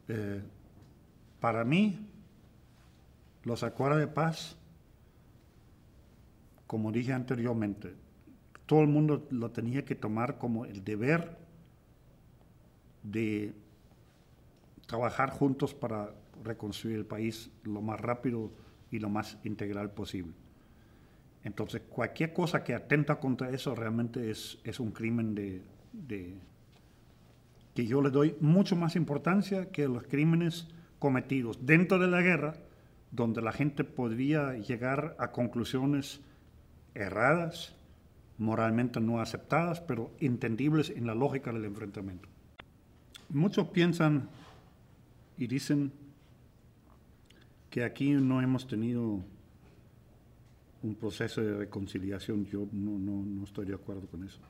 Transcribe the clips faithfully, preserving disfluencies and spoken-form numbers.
Eh, para mí, los acuerdos de paz, como dije anteriormente, todo el mundo lo tenía que tomar como el deber de trabajar juntos para reconstruir el país lo más rápido y lo más integral posible. Entonces, cualquier cosa que atenta contra eso realmente es, es un crimen de, de, que yo le doy mucho más importancia que los crímenes cometidos dentro de la guerra, donde la gente podría llegar a conclusiones erradas, moralmente no aceptadas, pero entendibles en la lógica del enfrentamiento. Muchos piensan y dicen que aquí no hemos tenido un proceso de reconciliación. Yo no, no, no estoy de acuerdo con eso.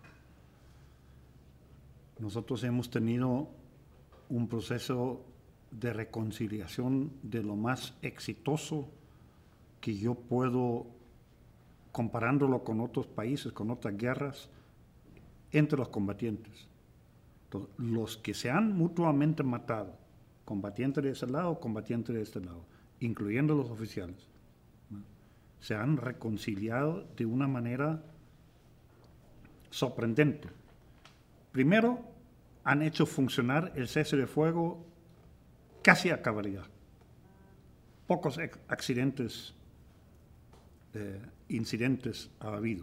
Nosotros hemos tenido un proceso de reconciliación de lo más exitoso que yo puedo, comparándolo con otros países, con otras guerras, entre los combatientes. Entonces, los que se han mutuamente matado, combatientes de ese lado, combatientes de este lado, incluyendo los oficiales, ¿no?, se han reconciliado de una manera sorprendente. Primero, han hecho funcionar el cese de fuego casi a cabalidad. Pocos accidentes, eh, incidentes ha habido.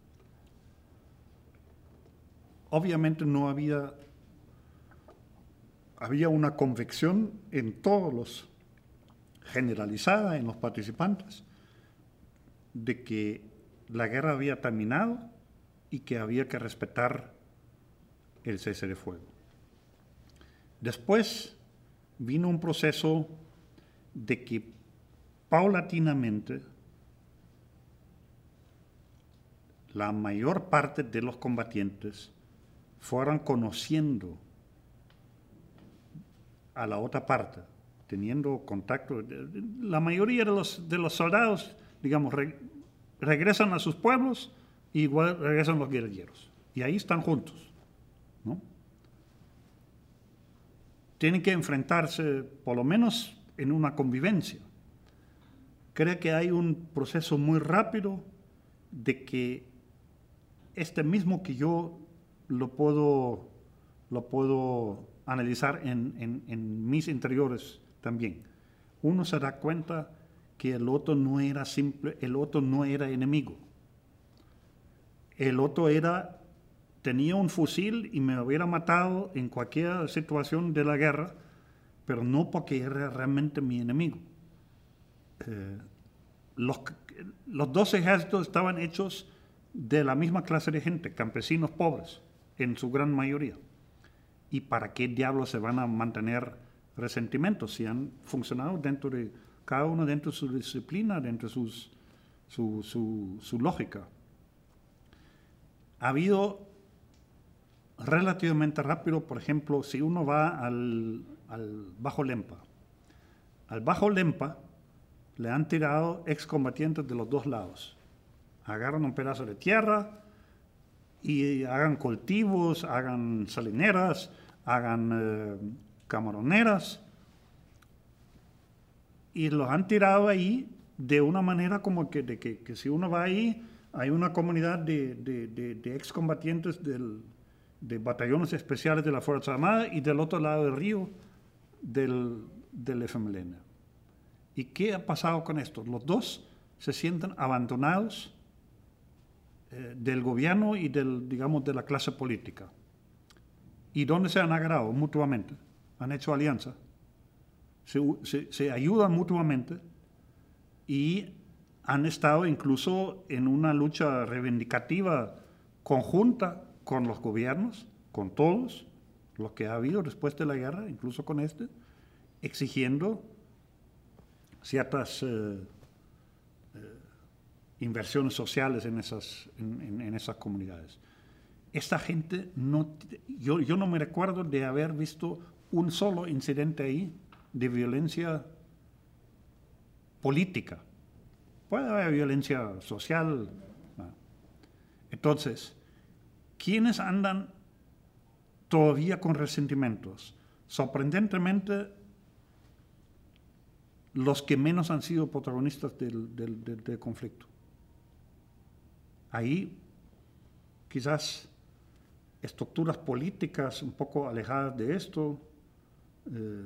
Obviamente no había, había una convicción en todos los, generalizada en los participantes, de que la guerra había terminado y que había que respetar el cese de fuego. Después vino un proceso de que paulatinamente la mayor parte de los combatientes fueran conociendo a la otra parte, teniendo contacto. La mayoría de los, de los soldados, digamos, re, regresan a sus pueblos y igual regresan los guerrilleros. Y ahí están juntos, ¿no? Tienen que enfrentarse, por lo menos, en una convivencia. Creo que hay un proceso muy rápido de que este mismo que yo lo puedo, lo puedo analizar en, en, en mis interiores también. Uno se da cuenta que el otro no era simple, el otro no era enemigo. El otro era, tenía un fusil y me hubiera matado en cualquier situación de la guerra, pero no porque era realmente mi enemigo. Eh, los, los dos ejércitos estaban hechos de la misma clase de gente, campesinos pobres, en su gran mayoría. ¿Y para qué diablos se van a mantener resentimientos si han funcionado dentro de, cada uno dentro de su disciplina, dentro de sus, su, su, su lógica? Ha habido relativamente rápido, por ejemplo, si uno va al, al Bajo Lempa. Al Bajo Lempa le han tirado excombatientes de los dos lados. Agarran un pedazo de tierra y hagan cultivos, hagan salineras, hagan eh, camaroneras, y los han tirado ahí de una manera como que, de que, que si uno va ahí, hay una comunidad de, de, de, de excombatientes del, de batallones especiales de la Fuerza Armada y del otro lado del río del, del F M L N. ¿Y qué ha pasado con esto? Los dos se sienten abandonados eh, del gobierno y del, digamos, de la clase política. ¿Y dónde se han agarrado? Mutuamente. Han hecho alianza. Se, se, se ayudan mutuamente y han estado incluso en una lucha reivindicativa conjunta con los gobiernos, con todos los que ha habido después de la guerra, incluso con este, exigiendo ciertas eh, eh, inversiones sociales en esas, en, en, en esas comunidades. Esta gente, no, yo, yo no me recuerdo de haber visto un solo incidente ahí de violencia política. Puede haber violencia social. ¿No? Entonces, ¿quiénes andan todavía con resentimientos? Sorprendentemente, los que menos han sido protagonistas del, del, del, del conflicto. Ahí quizás estructuras políticas un poco alejadas de esto, eh,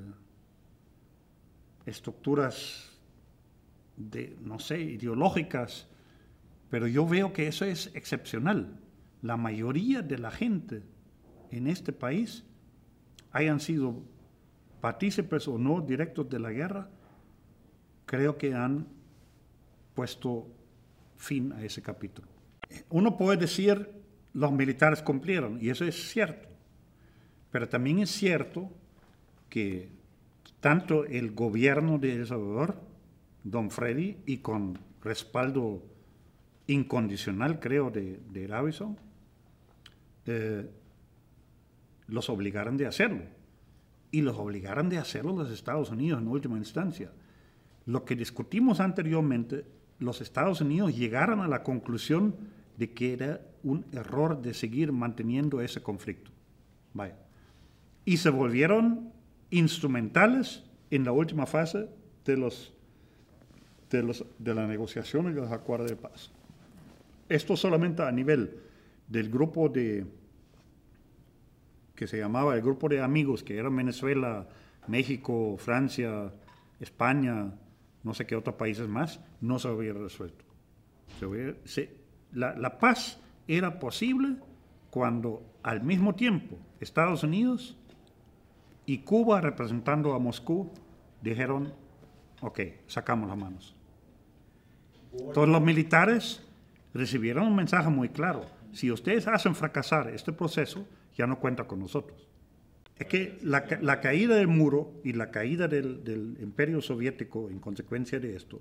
estructuras de, no sé, ideológicas, pero yo veo que eso es excepcional. La mayoría de la gente en este país hayan sido partícipes o no directos de la guerra, creo que han puesto fin a ese capítulo. Uno puede decir, los militares cumplieron, y eso es cierto, pero también es cierto que tanto el gobierno de El Salvador, don Freddy, y con respaldo incondicional, creo, de, de Arvizo, eh, los obligaron de hacerlo. Y los obligaron de hacerlo los Estados Unidos en última instancia. Lo que discutimos anteriormente, los Estados Unidos llegaron a la conclusión de que era un error de seguir manteniendo ese conflicto. Vaya. Y se volvieron instrumentales en la última fase de, los, de, los, de la negociación y de los acuerdos de paz. Esto solamente a nivel del grupo de, que se llamaba el grupo de amigos, que eran Venezuela, México, Francia, España, no sé qué otros países más, no se hubiera resuelto. Se hubiera, se, la, la paz era posible cuando al mismo tiempo Estados Unidos y Cuba, representando a Moscú, dijeron, ok, sacamos las manos. Todos los militares recibieron un mensaje muy claro. Si ustedes hacen fracasar este proceso, ya no cuenta con nosotros. Es que la, la caída del muro y la caída del, del imperio soviético en consecuencia de esto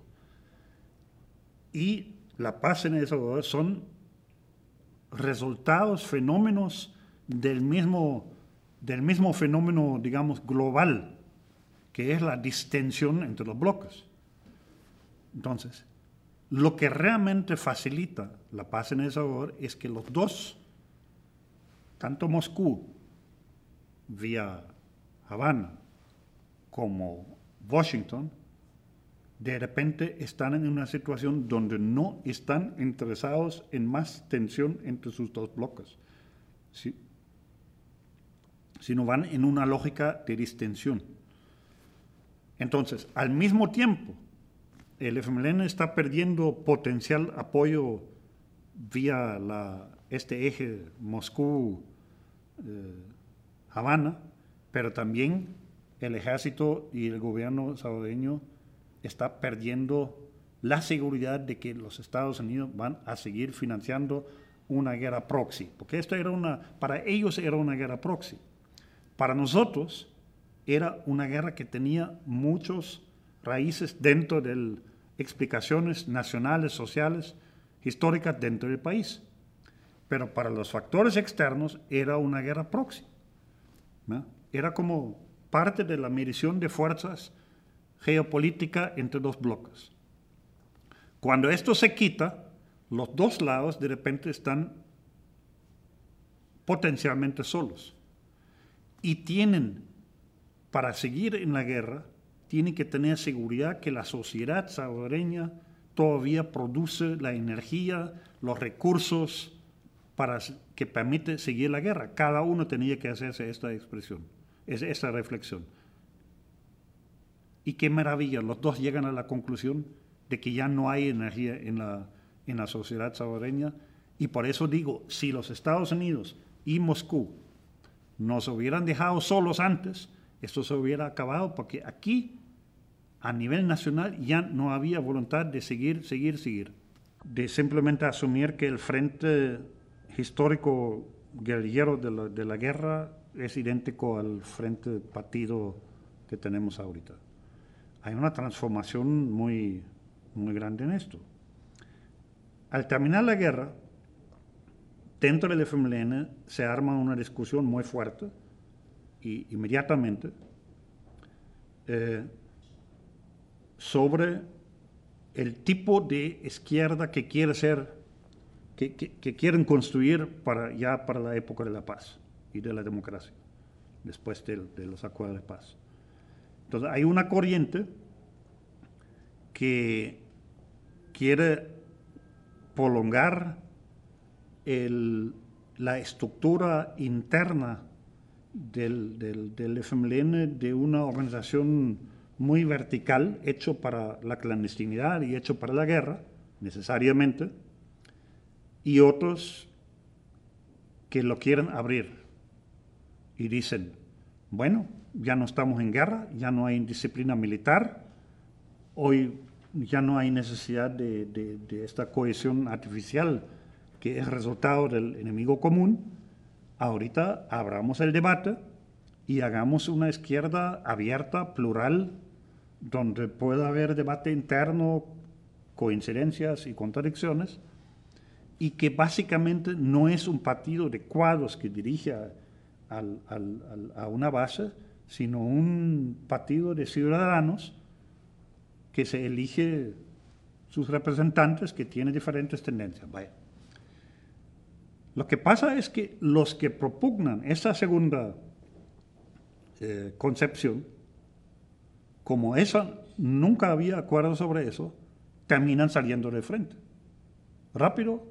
y la paz en El Salvador son resultados, fenómenos del mismo, del mismo fenómeno, digamos, global, que es la distensión entre los bloques. Entonces, lo que realmente facilita la paz en El Salvador es que los dos, tanto Moscú, vía Habana, como Washington, de repente están en una situación donde no están interesados en más tensión entre sus dos bloques, ¿sí? Sino van en una lógica de distensión. Entonces, al mismo tiempo, el F M L N está perdiendo potencial apoyo vía la, este eje Moscú-Habana, eh, pero también el ejército y el gobierno salvadoreño está perdiendo la seguridad de que los Estados Unidos van a seguir financiando una guerra proxy, porque esto era una, para ellos era una guerra proxy. Para nosotros era una guerra que tenía muchos raíces dentro de explicaciones nacionales, sociales, históricas dentro del país. Pero para los factores externos era una guerra proxy, ¿no? Era como parte de la medición de fuerzas geopolítica entre dos bloques. Cuando esto se quita, los dos lados de repente están potencialmente solos y tienen, para seguir en la guerra, tienen que tener seguridad que la sociedad salvadoreña todavía produce la energía, los recursos para que permite seguir la guerra. Cada uno tenía que hacerse esta expresión, esta reflexión. Y qué maravilla, los dos llegan a la conclusión de que ya no hay energía en la, en la sociedad salvadoreña. Y por eso digo, si los Estados Unidos y Moscú nos hubieran dejado solos antes, esto se hubiera acabado, porque aquí, a nivel nacional, ya no había voluntad de seguir, seguir, seguir. De simplemente asumir que el frente histórico guerrillero de la, de la guerra es idéntico al frente partido que tenemos ahorita. Hay una transformación muy, muy grande en esto. Al terminar la guerra, dentro del F M L N se arma una discusión muy fuerte y inmediatamente eh, sobre el tipo de izquierda que quiere ser, que, que, que quieren construir para, ya para la época de la paz y de la democracia, después de, de los acuerdos de paz. Entonces hay una corriente que quiere prolongar el, la estructura interna del, del, del F M L N de una organización muy vertical, hecho para la clandestinidad y hecho para la guerra, necesariamente, y otros que lo quieren abrir y dicen, bueno, ya no estamos en guerra, ya no hay disciplina militar, hoy ya no hay necesidad de, de, de esta cohesión artificial que es resultado del enemigo común. Ahorita abramos el debate y hagamos una izquierda abierta, plural, donde pueda haber debate interno, coincidencias y contradicciones, y que básicamente no es un partido de cuadros que dirige a, al, al, al, a una base, sino un partido de ciudadanos que se elige sus representantes, que tiene diferentes tendencias. Vaya. Lo que pasa es que los que propugnan esa segunda eh, concepción, como esa nunca había acuerdo sobre eso, terminan saliendo de frente. Rápido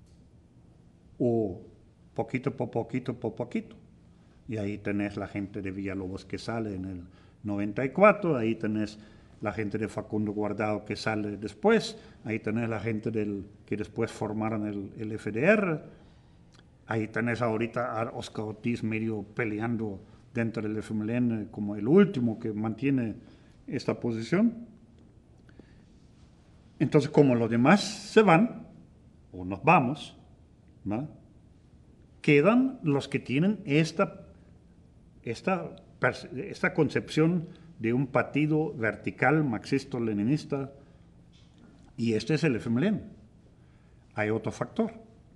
o poquito por poquito por poquito. Y ahí tenés la gente de Villalobos que sale en el noventa y cuatro, ahí tenés la gente de Facundo Guardado que sale después, ahí tenés la gente del, que después formaron el, el F D R, ahí tenés ahorita a Oscar Ortiz medio peleando dentro del F M L N como el último que mantiene esta posición. Entonces, como los demás se van, o nos vamos, ¿no?, quedan los que tienen esta, esta, esta concepción de un partido vertical, marxista-leninista, y este es el F M L N. Hay otro factor.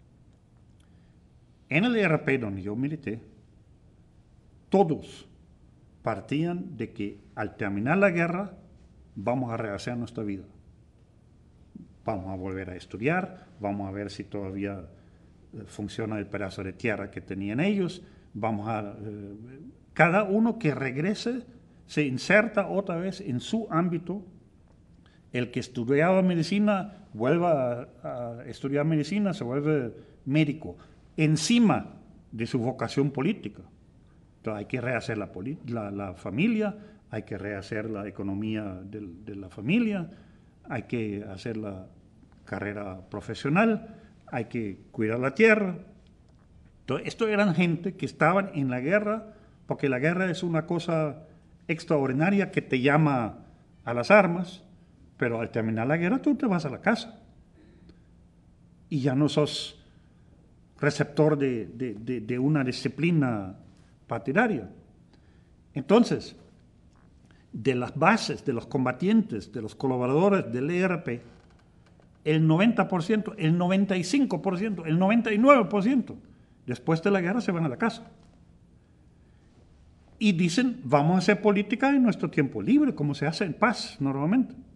En el E R P donde yo milité, todos partían de que al terminar la guerra vamos a rehacer nuestra vida. Vamos a volver a estudiar, vamos a ver si todavía funciona el pedazo de tierra que tenían ellos, vamos a... Eh, cada uno que regrese se inserta otra vez en su ámbito. El que estudiaba medicina vuelva a, a estudiar medicina, se vuelve médico, encima de su vocación política. Entonces hay que rehacer la, la, la familia, hay que rehacer la economía de, de la familia, hay que hacer la carrera profesional, hay que cuidar la tierra. Entonces, esto eran gente que estaban en la guerra, porque la guerra es una cosa extraordinaria que te llama a las armas, pero al terminar la guerra tú te vas a la casa y ya no sos receptor de, de, de, de una disciplina partidaria. Entonces, de las bases, de los combatientes, de los colaboradores del E R P, el noventa por ciento, el noventa y cinco por ciento, el noventa y nueve por ciento después de la guerra se van a la casa. Y dicen, vamos a hacer política en nuestro tiempo libre, como se hace en paz normalmente.